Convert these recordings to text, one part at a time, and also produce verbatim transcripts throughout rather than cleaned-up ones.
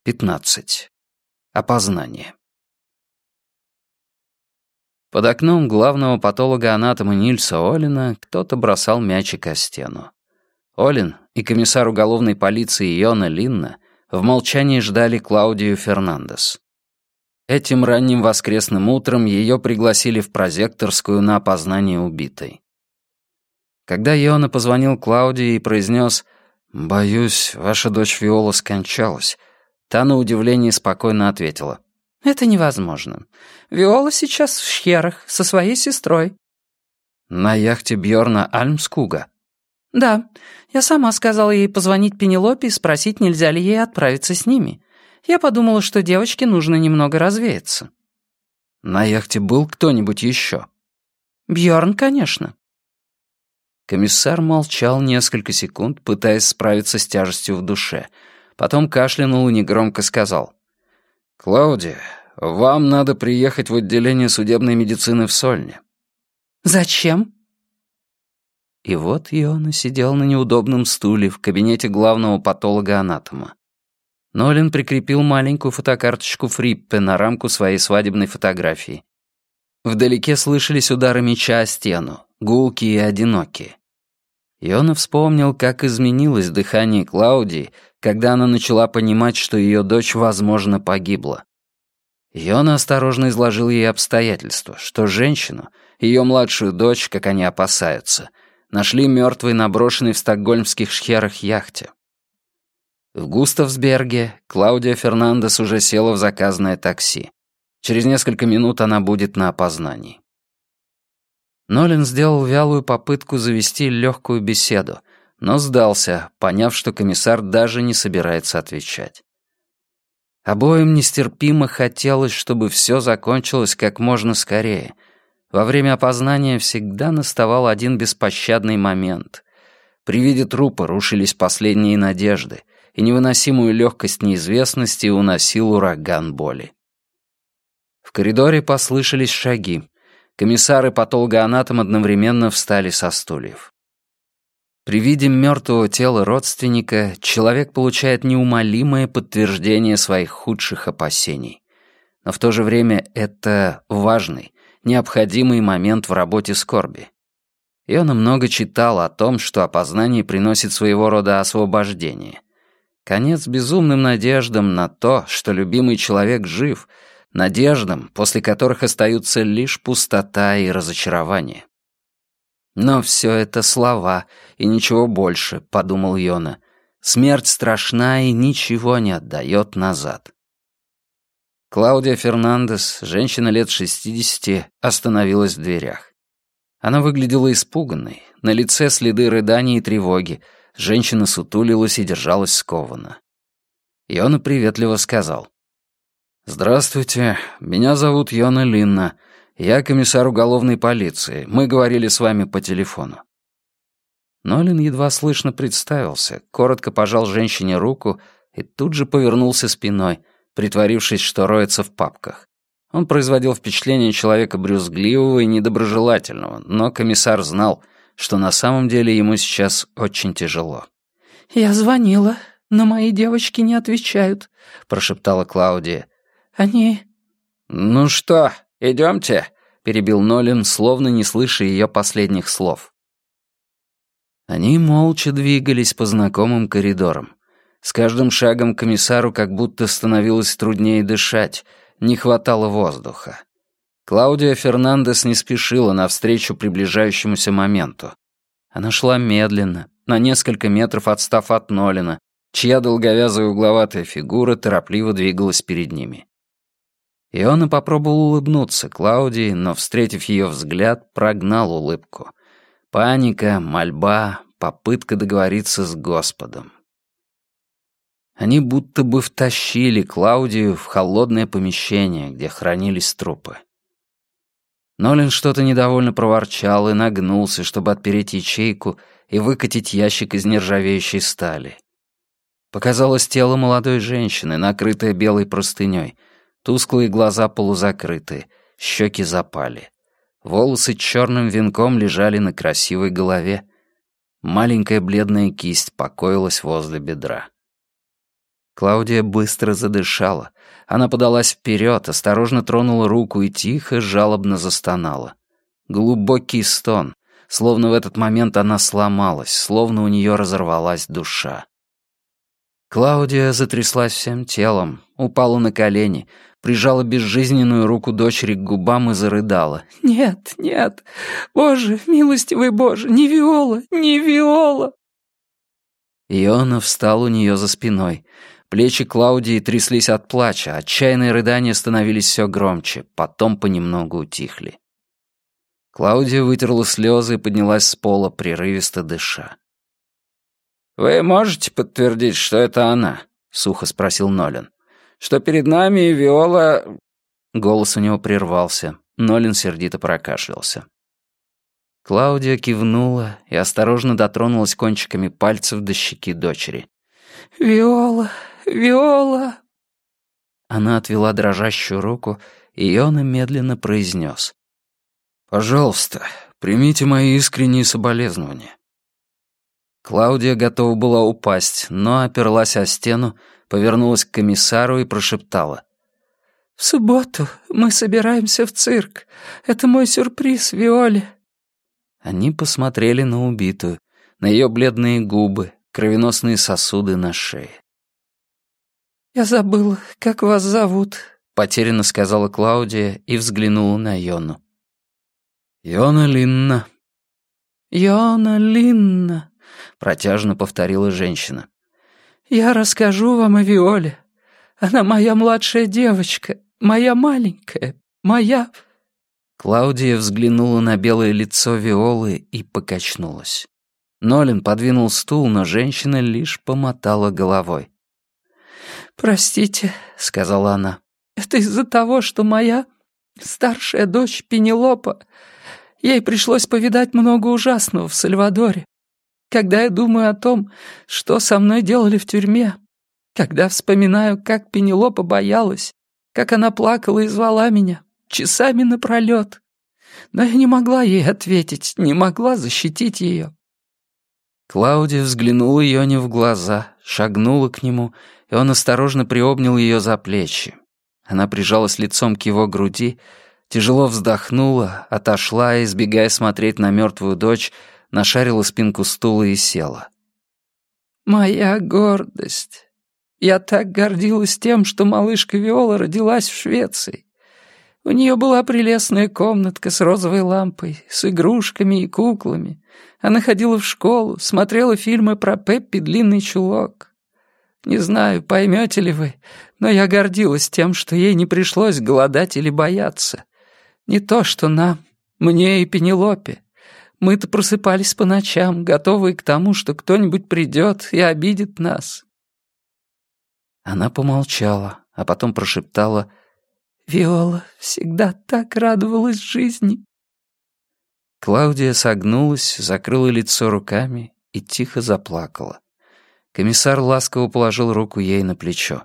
пятнадцать. Опознание. Под окном главного патолога-анатома Нильса Олина кто-то бросал мячик о стену. Олин и комиссар уголовной полиции Йона Линна в молчании ждали Клаудию Фернандес. Этим ранним воскресным утром ее пригласили в прозекторскую на опознание убитой. Когда Йона позвонил Клаудии и произнес «Боюсь, ваша дочь Виола скончалась», та на удивление спокойно ответила. «Это невозможно. Виола сейчас в Шхерах со своей сестрой». «На яхте Бьорна Альмскуга?» «Да. Я сама сказала ей позвонить Пенелопе и спросить, нельзя ли ей отправиться с ними. Я подумала, что девочке нужно немного развеяться». «На яхте был кто-нибудь еще?» «Бьорн, конечно». Комиссар молчал несколько секунд, пытаясь справиться с тяжестью в душе. Потом кашлянул и негромко сказал. «Клаудия, вам надо приехать в отделение судебной медицины в Сольне». «Зачем?» И вот Йона сидел на неудобном стуле в кабинете главного патолога-анатома. Нолин прикрепил маленькую фотокарточку Фриппе на рамку своей свадебной фотографии. Вдалеке слышались удары меча о стену, гулкие и одинокие. Йона вспомнил, как изменилось дыхание Клаудии, когда она начала понимать, что ее дочь, возможно, погибла. Йона осторожно изложил ей обстоятельства, что женщину, ее младшую дочь, как они опасаются, нашли мертвой на брошенной в стокгольмских Шхерах яхте. В Густавсберге Клаудия Фернандес уже села в заказанное такси. Через несколько минут она будет на опознании. Нолин сделал вялую попытку завести легкую беседу, но сдался, поняв, что комиссар даже не собирается отвечать. Обоим нестерпимо хотелось, чтобы все закончилось как можно скорее. Во время опознания всегда наставал один беспощадный момент. При виде трупа рушились последние надежды, и невыносимую легкость неизвестности уносил ураган боли. В коридоре послышались шаги. Комиссар и патологоанатом одновременно встали со стульев. При виде мертвого тела родственника человек получает неумолимое подтверждение своих худших опасений. Но в то же время это важный, необходимый момент в работе скорби. И он много читал о том, что опознание приносит своего рода освобождение. Конец безумным надеждам на то, что любимый человек жив, надеждам, после которых остаются лишь пустота и разочарование. «Но все это слова, и ничего больше», — подумал Йона. «Смерть страшна и ничего не отдает назад». Клаудия Фернандес, женщина лет шестидесяти, остановилась в дверях. Она выглядела испуганной, на лице следы рыдания и тревоги, женщина сутулилась и держалась скованно. Йона приветливо сказал. «Здравствуйте, меня зовут Йона Линна. Я комиссар уголовной полиции. Мы говорили с вами по телефону». Нолин едва слышно представился, коротко пожал женщине руку и тут же повернулся спиной, притворившись, что роется в папках. Он производил впечатление человека брюзгливого и недоброжелательного, но комиссар знал, что на самом деле ему сейчас очень тяжело. «Я звонила, но мои девочки не отвечают», — прошептала Клаудия. «Они...» «Ну что, идемте?» — перебил Нолин, словно не слыша ее последних слов. Они молча двигались по знакомым коридорам. С каждым шагом комиссару как будто становилось труднее дышать, не хватало воздуха. Клаудия Фернандес не спешила навстречу приближающемуся моменту. Она шла медленно, на несколько метров отстав от Нолина, чья долговязая угловатая фигура торопливо двигалась перед ними. Иона попробовал улыбнуться Клаудии, но, встретив ее взгляд, прогнал улыбку. Паника, мольба, попытка договориться с Господом. Они будто бы втащили Клаудию в холодное помещение, где хранились трупы. Нолин что-то недовольно проворчал и нагнулся, чтобы отпереть ячейку и выкатить ящик из нержавеющей стали. Показалось тело молодой женщины, накрытое белой простыней. Тусклые глаза полузакрыты, щеки запали. Волосы черным венком лежали на красивой голове. Маленькая бледная кисть покоилась возле бедра. Клаудия быстро задышала. Она подалась вперед, осторожно тронула руку и тихо, жалобно застонала. Глубокий стон, словно в этот момент она сломалась, словно у нее разорвалась душа. Клаудия затряслась всем телом, упала на колени, прижала безжизненную руку дочери к губам и зарыдала. «Нет, нет! Боже, милостивый Боже! Не Виола! Не Виола!» Иона встал у нее за спиной. Плечи Клаудии тряслись от плача, отчаянные рыдания становились все громче, потом понемногу утихли. Клаудия вытерла слезы и поднялась с пола, прерывисто дыша. «Вы можете подтвердить, что это она?» — сухо спросил Нолан. «Что перед нами Виола...» Голос у него прервался. Нолан сердито прокашлялся. Клаудия кивнула и осторожно дотронулась кончиками пальцев до щеки дочери. «Виола, Виола!» Она отвела дрожащую руку, и Иона медленно произнес. «Пожалуйста, примите мои искренние соболезнования». Клаудия готова была упасть, но оперлась о стену, повернулась к комиссару и прошептала. «В субботу мы собираемся в цирк. Это мой сюрприз Виоле». Они посмотрели на убитую, на ее бледные губы, кровеносные сосуды на шее. «Я забыла, как вас зовут», — потерянно сказала Клаудия и взглянула на Йону. «Йона Линна». «Йона Линна», — протяжно повторила женщина. «Я расскажу вам о Виоле. Она моя младшая девочка, моя маленькая, моя...» Клаудия взглянула на белое лицо Виолы и покачнулась. Нолан подвинул стул, но женщина лишь помотала головой. «Простите», — сказала она, — «это из-за того, что моя старшая дочь Пенелопа, ей пришлось повидать много ужасного в Сальвадоре. Когда я думаю о том, что со мной делали в тюрьме, когда вспоминаю, как Пенелопа боялась, как она плакала и звала меня, часами напролет. Но я не могла ей ответить, не могла защитить ее». Клаудия взглянула Йоне в глаза, шагнула к нему, и он осторожно приобнял ее за плечи. Она прижалась лицом к его груди, тяжело вздохнула, отошла, избегая смотреть на мертвую дочь, нашарила спинку стула и села. «Моя гордость. Я так гордилась тем, что малышка Виола родилась в Швеции. У нее была прелестная комнатка с розовой лампой, с игрушками и куклами. Она ходила в школу, смотрела фильмы про Пеппи Длинный Чулок. Не знаю, поймете ли вы, но я гордилась тем, что ей не пришлось голодать или бояться. Не то, что нам, мне и Пенелопе. Мы-то просыпались по ночам, готовые к тому, что кто-нибудь придет и обидит нас». Она помолчала, а потом прошептала: «Виола всегда так радовалась жизни». Клаудия согнулась, закрыла лицо руками и тихо заплакала. Комиссар ласково положил руку ей на плечо.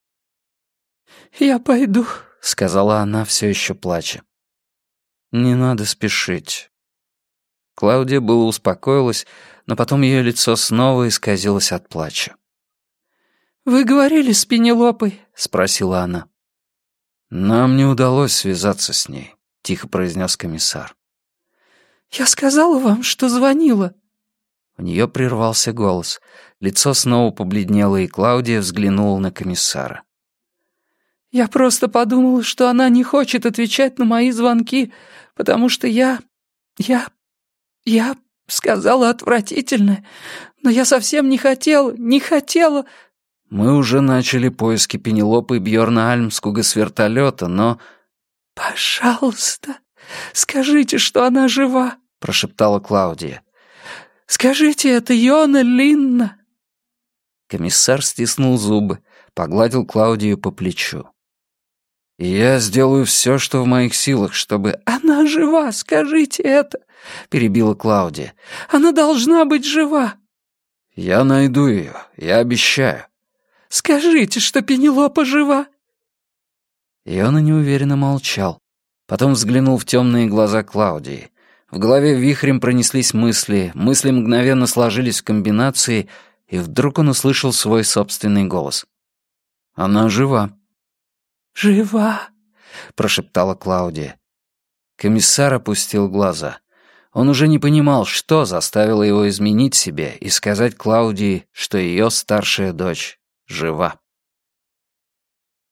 «Я пойду», — сказала она, все еще плача. «Не надо спешить». Клаудия было успокоилась, но потом ее лицо снова исказилось от плача. «Вы говорили с Пенелопой?» — спросила она. «Нам не удалось связаться с ней», — тихо произнес комиссар. «Я сказала вам, что звонила». У нее прервался голос. Лицо снова побледнело, и Клаудия взглянула на комиссара. «Я просто подумала, что она не хочет отвечать на мои звонки, потому что я... я... я сказала отвратительное, но я совсем не хотела, не хотела...» «Мы уже начали поиски Пенелопы Бьорна Альмскуга с вертолета, но...» «Пожалуйста, скажите, что она жива», — прошептала Клаудия. «Скажите, это Йона Линна». Комиссар стиснул зубы, погладил Клаудию по плечу. «Я сделаю все, что в моих силах, чтобы...» «Она жива, скажите это», — перебила Клаудия. «Она должна быть жива». «Я найду ее, я обещаю». «Скажите, что Пенелопа жива». Йона неуверенно молчал. Потом взглянул в темные глаза Клаудии. В голове вихрем пронеслись мысли, мысли мгновенно сложились в комбинации, и вдруг он услышал свой собственный голос. Она жива». «Жива», — прошептала Клаудия. Комиссар опустил глаза. Он уже не понимал, что заставило его изменить себе и сказать Клаудии, что ее старшая дочь жива.